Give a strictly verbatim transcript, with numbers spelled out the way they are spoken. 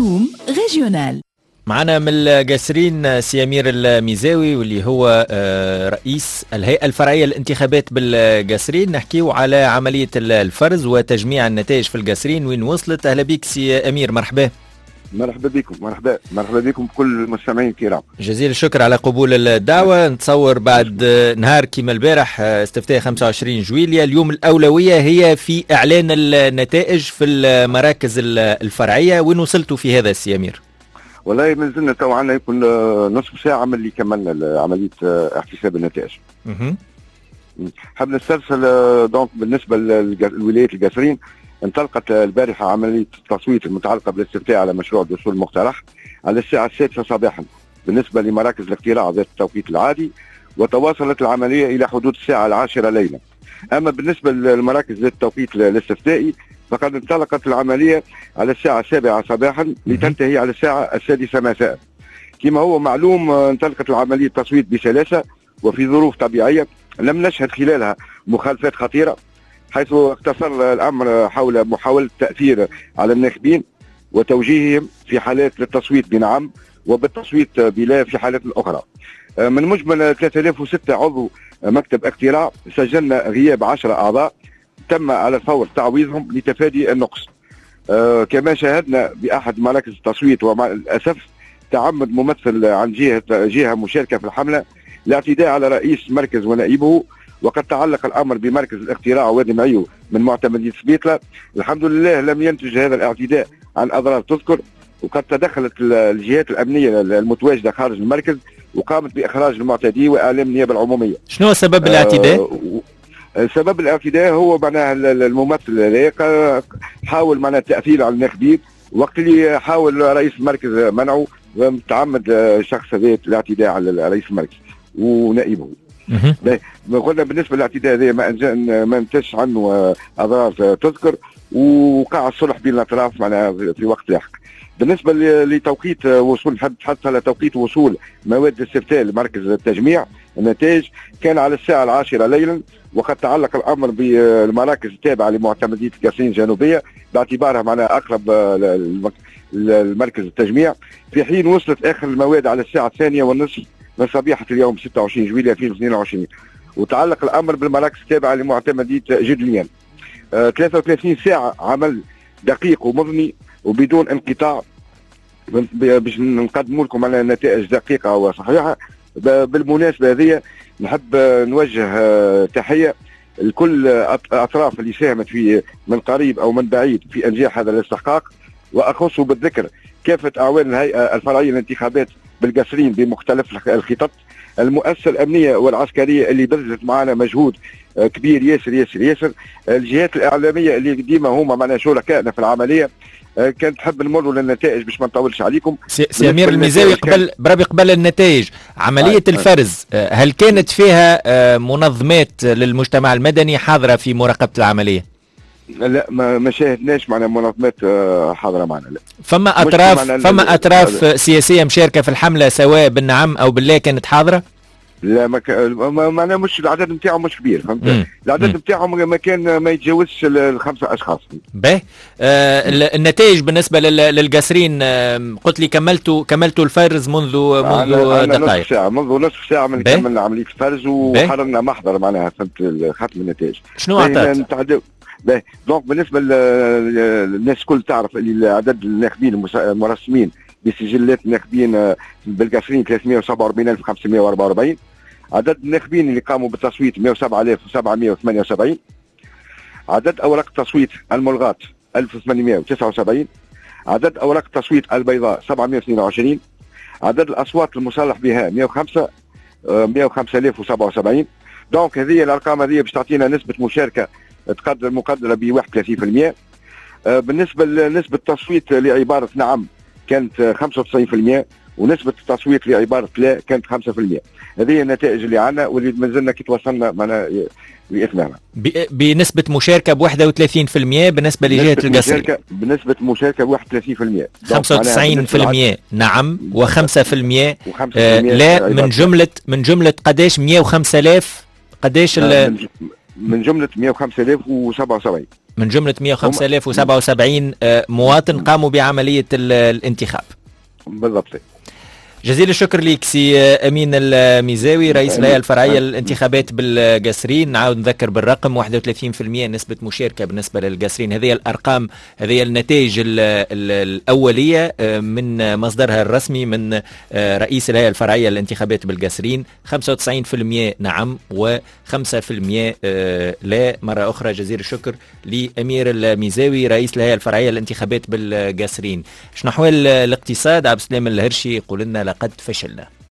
نجوم ريجيونال. معنا من القاسرين سي أمير الميزاوي واللي هو رئيس الهيئة الفرعية للانتخابات بالقاسرين. نحكيو على عملية الفرز وتجميع النتائج في القاسرين وين وصلت. أهلا بك سي أمير، مرحبا. مرحبا بكم مرحبا مرحبا بكم بكل المستمعين الكرام. جزيل الشكر على قبول الدعوة. نتصور بعد نهار كيما البارح استفتاء خمسة وعشرين جويلية، اليوم الأولوية هي في إعلان النتائج في المراكز الفرعية. وين وصلتوا في هذا سي أمير؟ والله ما زلنا تو عندنا يكون نصف ساعة من اللي كملنا عملية احتساب النتائج. حاب نسترسل دونك بالنسبة للولايات القاسرين. انطلقت البارحة عملية التصويت المتعلقة بالاستفتاء على مشروع الدستور المقترح على الساعة السادسة صباحا بالنسبة لمراكز الاقتراع ذات التوقيت العادي، وتواصلت العملية إلى حدود الساعة العاشرة ليلا. أما بالنسبة للمراكز ذات التوقيت الاستفتائي فقد انطلقت العملية على الساعة السابعة صباحا لتنتهي على الساعة السادسة مساء. كما هو معلوم انطلقت العملية التصويت بسلاسة وفي ظروف طبيعية، لم نشهد خلالها مخالفات خطيرة، حيث اقتصر الأمر حول محاولة التأثير على الناخبين وتوجيههم في حالات للتصويت بنعم وبالتصويت بلا في حالات أخرى. من مجمل ثلاثة آلاف وستة عضو مكتب اقتراع سجلنا غياب عشرة أعضاء تم على الفور تعويضهم لتفادي النقص. آه كما شاهدنا بأحد مراكز التصويت ومع الأسف تعمد ممثل عن جهة جهة مشاركة في الحملة الاعتداء على رئيس مركز ونائبه، وقد تعلق الأمر بمركز الاقتراع وادي معيو من معتمدية سبيطلة. الحمد لله لم ينتج هذا الاعتداء عن أضرار تذكر، وقد تدخلت الجهات الأمنية المتواجدة خارج المركز وقامت بإخراج المعتدي وإعلام النيابة العمومية. شنو سبب الاعتداء؟ آه سبب الاعتداء هو معناها الممثل هذاك حاول معناها التأثير على الناخبين، وقت اللي حاول رئيس المركز منعه، ومتعمد الشخص هذا الاعتداء على رئيس المركز ونائبه. قلنا بالنسبه للاعتداء هذا ما ما انتج عنه اضرار تذكر، وقع الصلح بين الاطراف معناها في وقت لاحق. بالنسبه لتوقيت وصول حتى على توقيت وصول مواد الاستفتاء لمركز التجميع النتائج كان على الساعه العاشره ليلا، وقد تعلق الامر بالمراكز التابعه لمعتمديه القاسرين الجنوبيه باعتبارها معناها اقرب المركز التجميع، في حين وصلت اخر المواد على الساعه الثانيه والنصف من صبيحه اليوم ستة وعشرين جويلية ألفين واثنين وعشرين. وتعلق الامر بالمراكز التابعه لمعتمديه جدليان. آه ثلاثة وثلاثين ساعه عمل دقيق ومضني وبدون انقطاع باش نقدموا لكم على نتائج دقيقه وصحيحه. بالمناسبه هذه نحب نوجه تحيه لكل الاطراف اللي ساهمت في من قريب او من بعيد في انجاح هذا الاستحقاق، واخص بالذكر كافه اعوان الهيئه الفرعيه للانتخابات بالقاسرين بمختلف الخطط، المؤسسه الامنيه والعسكريه اللي بذلت معنا مجهود كبير ياسر ياسر ياسر، الجهات الاعلاميه اللي ديما هما معنا شركائنا في العمليه. كانت تحب نمروا للنتائج باش ما نطولش عليكم. سي أمير الميزاوي، قبل بربي قبل النتائج عملية آه. الفرز هل كانت فيها منظمات للمجتمع المدني حاضرة في مراقبة العملية؟ لا ما ما شاهدناش معنا منظمات حاضرة معنا. لا فما أطراف فما أطراف سياسية مشاركة في الحملة سواء بالنعم أو بالله كانت حاضرة؟ لا ما كان معناها مش العدد نتاعهم مش كبير، فهمت؟ العدد نتاعهم ما كان ما يتجاوزش الخمسه اشخاص. باهي. آه النتائج بالنسبه للقاسرين آه قلت لي كملتوا كملتوا الفرز منذ منذ دقائق. نصف ساعه منذ نصف ساعه من كملنا عمليه الفرز وحضرنا محضر معناها فهمت ختم النتائج. شنو عطات؟ باهي دونك بالنسبه للناس الكل تعرف اللي عدد الناخبين المرسمين بسجلات الناخبين بالقاسرين ثلاثمائة وسبعة وأربعين ألف وخمسمائة وأربعة وأربعين، عدد الناخبين اللي قاموا بالتصويت مائة وسبعة آلاف وسبعمائة وثمانية وسبعين، عدد اوراق التصويت الملغاة ألف وثمانمائة وتسعة وسبعين، عدد اوراق التصويت البيضاء سبعمائة واثنين وعشرين، عدد الاصوات المصالح بها مائة وخمسة مائة وخمسة آلاف وسبعة وسبعين. دونك هذه الارقام هذه باش تعطينا نسبه مشاركه تقدر مقدره ب واحد وثلاثين بالمئة. بالنسبه لنسبه التصويت لعباره نعم كانت خمسة وتسعين بالمئة، ونسبة التصويت لعبارة لا كانت خمسة بالمئة. هذه النتائج اللي عنا واللي مازلنا كي توصلنا معنا لإتمامها. بنسبة مشاركة ب واحد وثلاثين بالمئة بالنسبة لجهة القاسرين. بنسبة مشاركة ب واحد وثلاثين بالمئة. خمسة وتسعين بالمئة نعم وخمسة بالمئة آه لا. من جملة من جملة قداش مئة وخمسة آلاف قداش من, من جملة مئة وخمسة آلاف وسبعة وسبعين. من جملة مئة وخمسة آلاف وسبعة وسبعين مواطن قاموا بعملية الانتخاب. بالضبط. جزيل الشكر لك سي أمين الميزاوي رئيس الهيئة الفرعية للانتخابات بالقصرين. نعاود نذكر بالرقم واحد وثلاثين بالمئة نسبة مشاركة بالنسبة للقصرين. هذه الأرقام، هذه النتائج الأولية من مصدرها الرسمي من رئيس الهيئة الفرعية للانتخابات بالقصرين. خمسة وتسعين بالمئة نعم وخمسة بالمئة لا. مرة أخرى جزيل الشكر لأمير الميزاوي رئيس الهيئة الفرعية للانتخابات بالقصرين. شنو أحوال الاقتصاد؟ عبد السلام الهرشي يقول لنا لقد فشلنا.